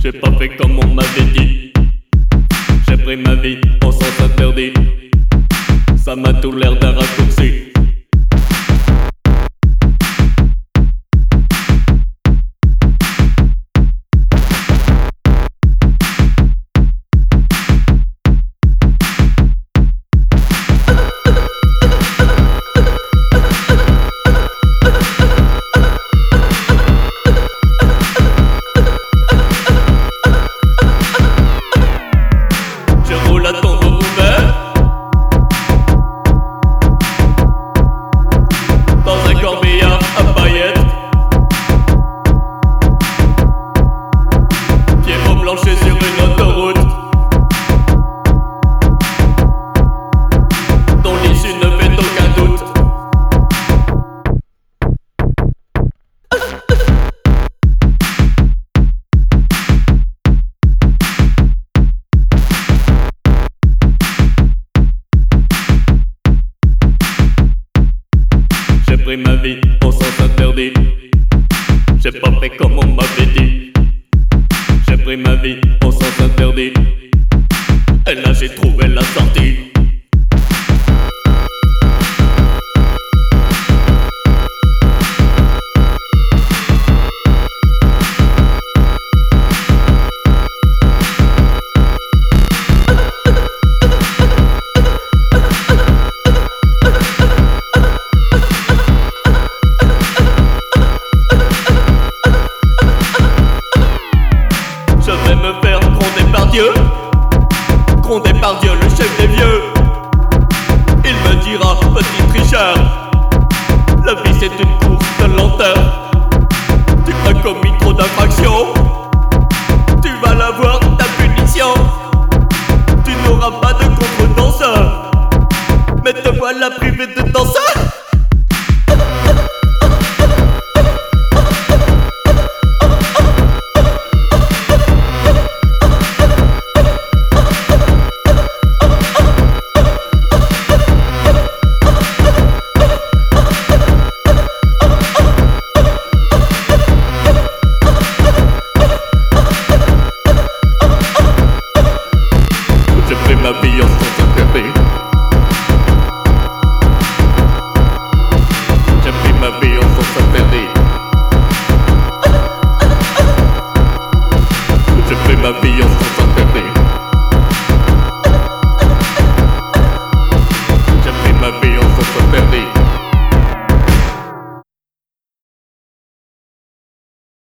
J'ai pas fait comme on m'avait dit. J'ai pris ma vie en sens interdit. Ça m'a tout l'air d'un raccourci. Corbillard à paillettes, pieds au plancher sur une autoroute, dont l'issue ne fait aucun doute. J'ai pris ma vie en sens interdit. J'ai pas fait comme on m'avait dit. J'ai pris ma vie en sens interdit. Et là j'ai trouvé la sortie. Grondé par Dieu, le chef des vieux. Il me dira, petit tricheur, la vie c'est une course de lenteur. Tu as commis trop d'infractions, tu vas l'avoir ta punition. Tu n'auras pas de contre-danseur, mais te voilà privé de danseur. Ma vie en sens interdit. J'ai pris ma vie en sens interdit. J'ai pris ma vie